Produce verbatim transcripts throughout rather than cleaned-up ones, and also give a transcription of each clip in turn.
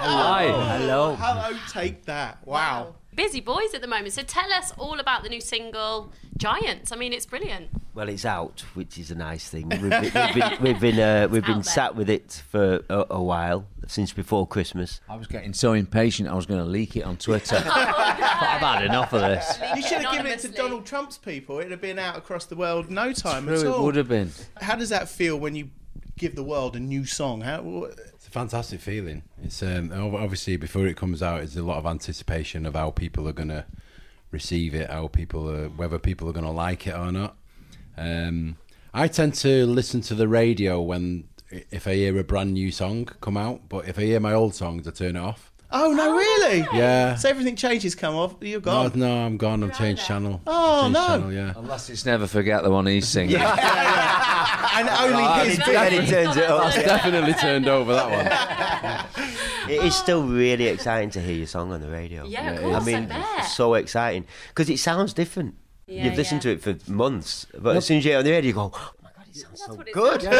Hi. Hello. Hello, take that. Wow. Busy boys at the moment. So tell us all about the new single, Giants. I mean, it's brilliant. Well, it's out, which is a nice thing. We've been, we've been, we've been, uh, we've been sat with it for a, a while, since before Christmas. I was getting so impatient I was going to leak it on Twitter. oh, no. I've had enough of this. You should have given it to Donald Trump's people. It'd have been out across the world in no time True, at all. it would have been. How does that feel when you give the world a new song? How? What? It's a fantastic feeling. It's um, obviously before it comes out, there's a lot of anticipation of how people are going to receive it, how people are, whether people are going to like it or not. Um, I tend to listen to the radio when if I hear a brand new song come out, but if I hear my old songs, I turn it off. Oh no, really? Yeah. So everything changes come off. You're gone. No, no, I'm gone. I've changed channel. Oh changed no. Channel, yeah. Unless it's Never Forget the one he's singing. Yeah, yeah. And only Oh, his and bit. he turns it off. That's definitely turned over that one. It is still really exciting to hear your song on the radio. Yeah, of Yeah, course, I mean, I bet. so exciting because it sounds different. Yeah, You've listened yeah. to it for months, but as soon as you get on the radio, you go, "Oh my god, it sounds so what it good!" We are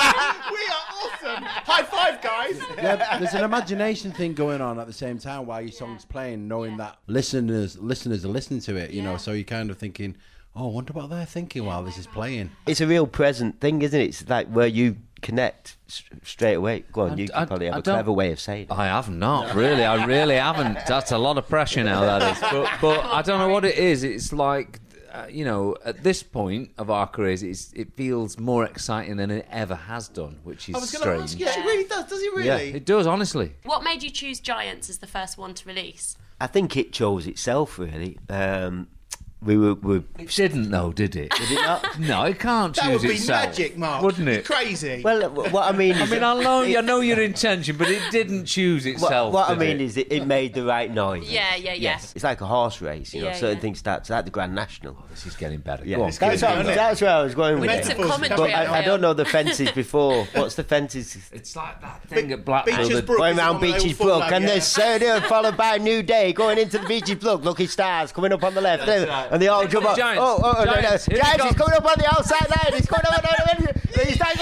awesome. High five, guys. Yeah, there's an imagination thing going on at the same time while your song's playing, knowing Yeah. that listeners listeners are listening to it, you Yeah. know, so you're kind of thinking, oh, I wonder what they're thinking while this is playing. It's a real present thing, isn't it? It's like where you connect s- straight away. Go on, I- you I- can probably have I a don't- clever way of saying it. I have not, really. I really haven't. That's a lot of pressure now, that is. But, but I don't know what it is. It's like, uh, you know, at this point of our careers, it's, it feels more exciting than it ever has done, which is I was going to strange. ask you. It really does. Does it really? It does, honestly. What made you choose Giants as the first one to release? I think it chose itself, really. Um, we were, we It didn't, though, did it? did it not? No, it can't That choose would be itself. magic, Mark. Wouldn't it? Crazy. Well, w- what I mean is... I mean, I know, I know your intention, but it didn't choose What, itself. what I did mean it? is it, it made the right noise. Yeah, yeah, yeah. Yes. It's like a horse race, you know. Yeah, certain yeah. things start. It's like the Grand National. This is getting better. Yeah, Go on. It's that's, good, what, isn't it? that's where I was going with Bits it. of commentary. But I, I feel. don't know the fences before. What's the fences? It's like that thing at Blackpool. Beaches that- Brook. Going is the round one where they Beaches all fall Brook, out, and yeah. there's Saturday followed by New Day going into the Beaches Brook. Looking stars coming up on the left, That's right. and they all jump up. Giants. Oh, oh, oh, no, no. Giants. Here it Giants is comes. coming up on the outside line. He's coming up on the He's going,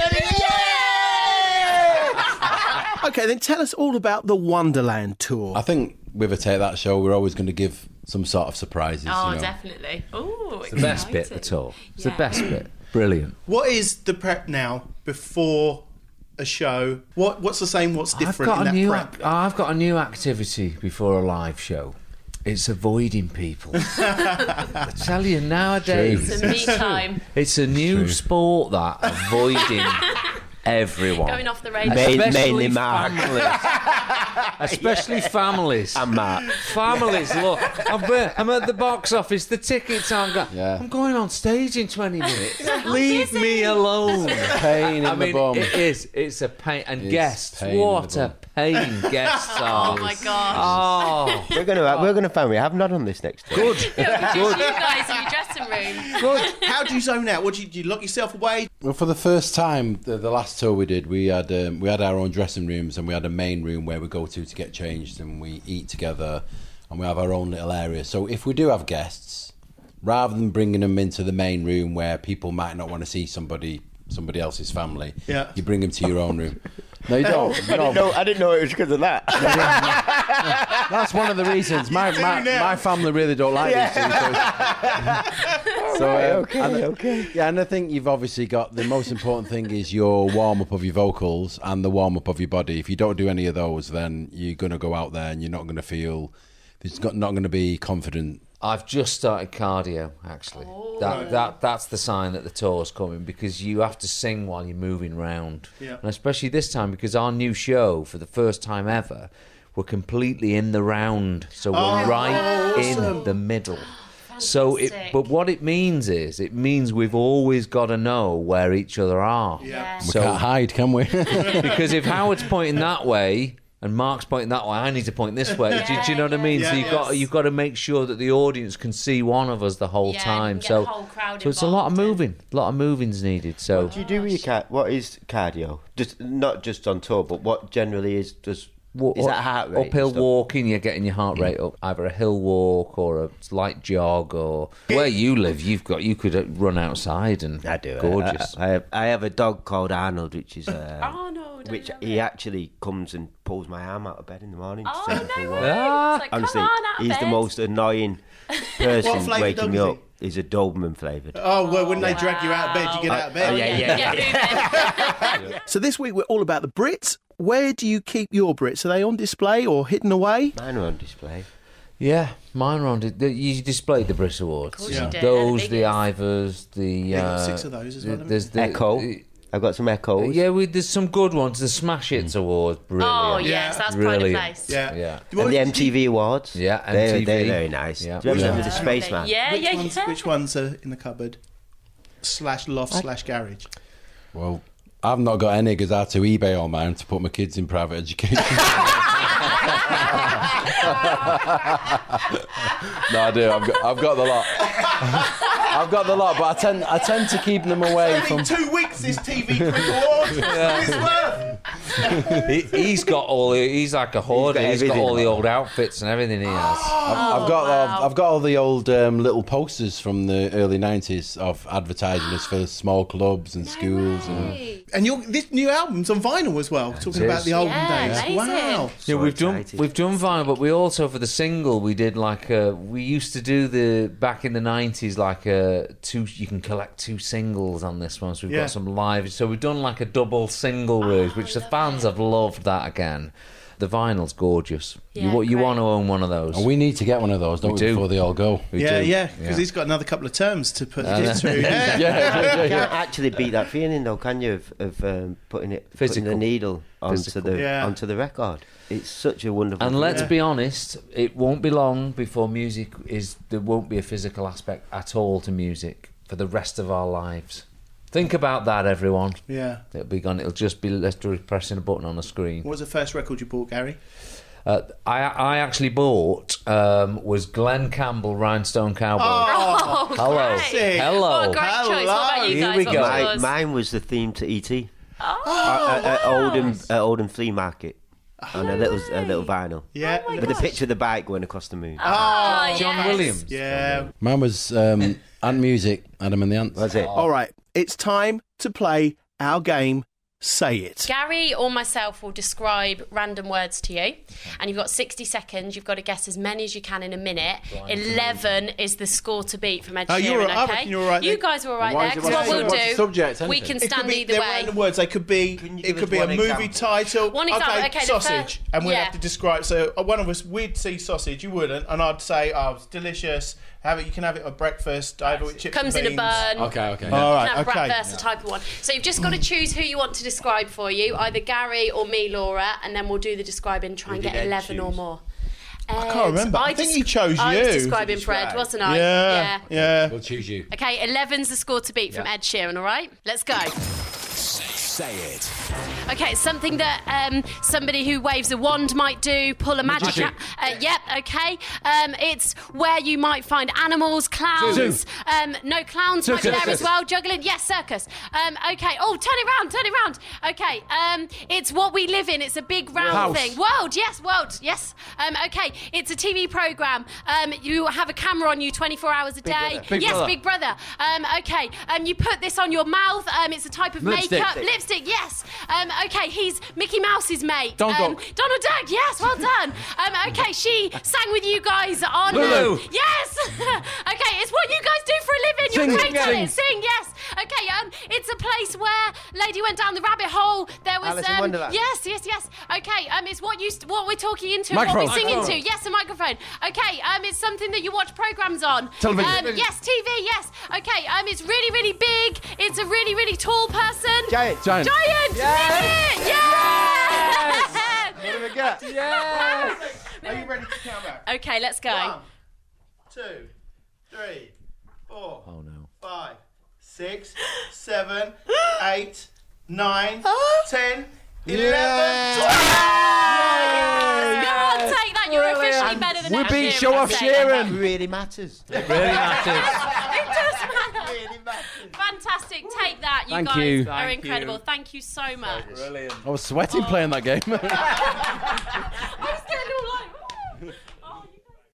yeah! Okay, then tell us all about the Wonderland tour. I think with a Take That show, we're always going to give some sort of surprises. Oh, you know. definitely. Oh, It's the best bit, the tour. It's the best bit. Brilliant. What is the prep now before a show? What What's the same? What's different I've got in a that new. prep? ac- I've got a new activity before a live show. It's avoiding people. I tell you nowadays, It's a me time. it's a new sport that avoiding everyone. Going off the radio. Main- Especially mainly Mark. families. Especially families. And Mark. Families, look, I'm, I'm at the box office, the tickets aren't going. Yeah. I'm going on stage in twenty minutes. Leave me alone. Pain in I the mean, bum. it is. It's a pain. And It's guests, pain in what the a bum. pain guests are. Oh my gosh. Oh, We're gonna we're gonna find we have not on this next time. good. Just you guys in your dressing room. Good. How do you zone out? What do you, do you lock yourself away? Well, for the first time, the, the last tour we did, we had um, we had our own dressing rooms, and we had a main room where we go to to get changed, and we eat together, and we have our own little area. So if we do have guests, rather than bringing them into the main room where people might not want to see somebody somebody else's family, Yeah. you bring them to your own room. No, you don't. I didn't know. I didn't know it was because of that. That's one of the reasons. My do my, now. my family really don't like these two. So, so Right, um, okay, and, okay. Yeah, and I think you've obviously got the most important thing is your warm up of your vocals and the warm up of your body. If you don't do any of those, then you're going to go out there and you're not going to feel. It's got, not going to be confident. I've just started cardio, actually. That that that's the sign that the tour's coming, because you have to sing while you're moving round. Yeah. And especially this time, because our new show, for the first time ever, we're completely in the round. So we're Oh, right awesome. in the middle. So it, Fantastic. but what it means is, it means we've always got to know where each other are. Yeah. We So can't hide, can we? because if Howard's pointing that way and Mark's pointing that way, I need to point this way. do, do you know what I mean? Yeah, so you've got yes. you've got to make sure that the audience can see one of us the whole Yeah, time. you can get So, the whole crowd so it's a lot of involved. moving, a lot of moving's needed. So What do you do with your car- What is cardio? Just not just on tour, but what generally is does wa- Is that heart rate uphill stuff? walking, you're getting your heart rate up. Either a hill walk or a light jog, or where you live, you've got you could uh, run outside and I do. gorgeous. I, I, have, I have a dog called Arnold, which is uh, Arnold, I which love he it. actually comes and pulls my arm out of bed in the morning. to Oh, take me for a no walk. way. Ah. It's like, Honestly, come on, out of he's the bed. most annoying person What flavour waking dog me is he? up. He's a Doberman flavoured. Oh, well, when they drag you out of bed, you get out of bed. Oh, yeah, yeah. Get moving. So this week we're all about the Brits. Where do you keep your Brits? Are they on display or hidden away? Mine are on display. Yeah, mine were on. the- You displayed the Brit Awards. Of course Yeah. you did. Those, The the biggest. Ivors, the. Yeah, got uh, six of those as well, haven't There's the Echo. I've got some echoes. Yeah, we, there's some good ones. The Smash Hits Awards, brilliant. Oh, Yeah. yes, that's pride of Brilliant. place. Yeah. Yeah. What And the did M T V you- Awards. Yeah, They're, M T V. they're very nice. Yeah. Do you remember Yeah. the Spaceman? Yeah, Which yeah, ones, yeah. which ones are in the cupboard? Slash loft slash garage. Well, I've not got any because I had to eBay all mine to put my kids in private education. No, I do. I've got, I've got the lot. I've got the lot, but I tend, I tend to keep them away Only from. two weeks this T V Cricket Awards. It's worth. he, he's got all. The, he's like a hoarder. got He's got, everything. all the old outfits and everything he has. I've, I've got, wow. I've, I've got all the old um, little posters from the early nineties of advertisements for small clubs and schools. And, Right. And your this new album's on vinyl as well, talking It about is. the olden Yeah, days. amazing. Wow. Yeah, we've done excited. we've done vinyl, but we also for the single we did like a, we used to do the back in the nineties like a two you can collect two singles on this one, so we've Yeah. got some live. So we've done like a double single release, which the fans have loved that again. The vinyl's gorgeous. Yeah, you you great. want to own one of those? and we need to get one of those, don't we, do. before they all go. We yeah, do. yeah, because he's got another couple of terms to put Uh, this through. Yeah. You can't actually beat that feeling, though, can you? Of, of um, putting it, putting Physical. the needle onto Physical. the Yeah. onto the record. It's such a wonderful. And let's Yeah. be honest, it won't be long before music is there won't be a physical aspect at all to music for the rest of our lives. Think about that, everyone. Yeah. It'll be gone. It'll just be literally pressing a button on a screen. What was the first record you bought, Gary? Uh, I I actually bought um, was Glenn Campbell Rhinestone Cowboy. Oh, Hello. great. Hello. What a great choice. What about you Here guys? we What go. was My, yours? mine was the theme to E T Oh, at, at wow. Oldham at Oldham Flea Market on a little a little vinyl Yeah. Oh my with a gosh. picture of the bike going across the moon. Oh, John yes. Williams. Yeah. Mine was um, Ant Music, Adam and the Ants. Was it? All right, it's time to play our game. Say it. Gary or myself will describe random words to you, and you've got sixty seconds. You've got to guess as many as you can in a minute. Eleven is the score to beat from Ed Oh, Sheeran. you were- I okay, reckon you were right you there. guys were all right Why there. is it- Because what's what the- we'll what's the do, subject, we anything? can It could stand be, either they're way. random words. They could be. Can you It give could us be a one movie example? title. One example, okay, the sausage, fir- and we'd yeah. have to describe. So uh, one of us, we'd see sausage. You wouldn't, and I'd say, "Oh, it's delicious. Have it. You can have it at breakfast. I have it with chips Comes and in a beans." burn. Okay, okay. All Can right. have Okay. brat versa type of one. So you've just got to choose who you want to describe for you, either Gary or me, Laura, and then we'll do the describing. Try and Who get did Ed eleven or choose? more. I can't remember. I think he chose I was you. describing To Fred, describe. wasn't I? Yeah. Yeah. We'll choose you. Okay, eleven's the score to beat from Ed Sheeran, all right? Let's go. Say it. Okay, it's something that um, somebody who waves a wand might do, pull a magic... Magic. Uh, yep, okay. Um, it's where you might find animals, clowns. Zoo. Um, no, clowns might be there Circus. as well. Juggling, yes, circus. Um, okay, oh, turn it round, turn it round. Okay, um, it's what we live in. It's a big round House. thing. World, yes, world, yes. Um, okay, it's a T V programme. Um, you have a camera on you twenty-four hours a day. Brother. Big yes, Brother. Big Brother. Um, okay, um, you put this on your mouth. Um, it's a type of Lipstick. makeup. Lipstick, yes. Um, okay, he's Mickey Mouse's mate. Donald um, Duck. Donald Duck, yes, well done. Um, okay, she sang with you guys on... Lulu. Um, yes! Okay, it's what you guys do for a living. You're Sing, great at sing. it. Sing, yes. Okay, um, it's a place where lady went down the rabbit hole. There was... Alice in um, Wonderland. Yes, yes, yes. Okay, um, it's what you st- what we're talking into, Microphone. what we're singing Microphone. to. Yes, a microphone. Okay, um, it's something that you watch programmes on. Television. Um, yes, T V, yes. Okay, um, it's really, really big. It's a really, really tall person. Giant. Giant. Giant! Yes! Yes! Yes! What do we get? Are you ready to count back? Okay, let's go. One, two, three, four, Oh no. five, six, seven, eight, nine, ten, eleven, Go on, take that. You're officially better than We're Ed being Sheeran, show I off say. Sheeran. Really matters. Really matters. It does matter. really matters. Fantastic. Take that. You Thank guys you. are Thank incredible. you. Thank you so much. Brilliant. I was sweating playing that game. I was